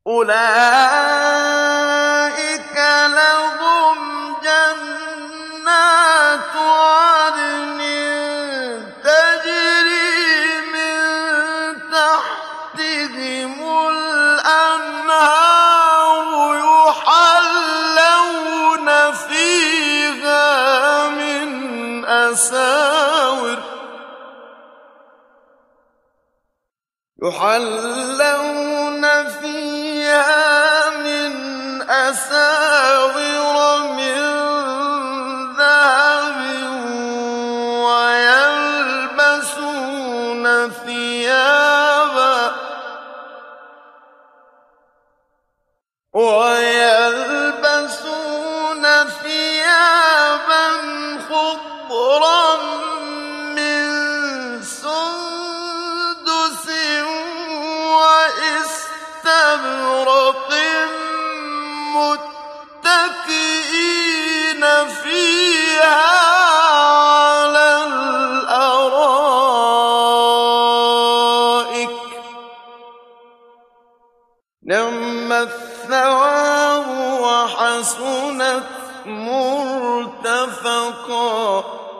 أولئك لهم جنات عدن تجري من تحتهم الأنهار يحلون فيها من أساور من ذهب ويلبسون ثيابا خضرا من سندس وإستبرق متكئين فيها على الأرائك نعم الثواب وحسنت مرتفقا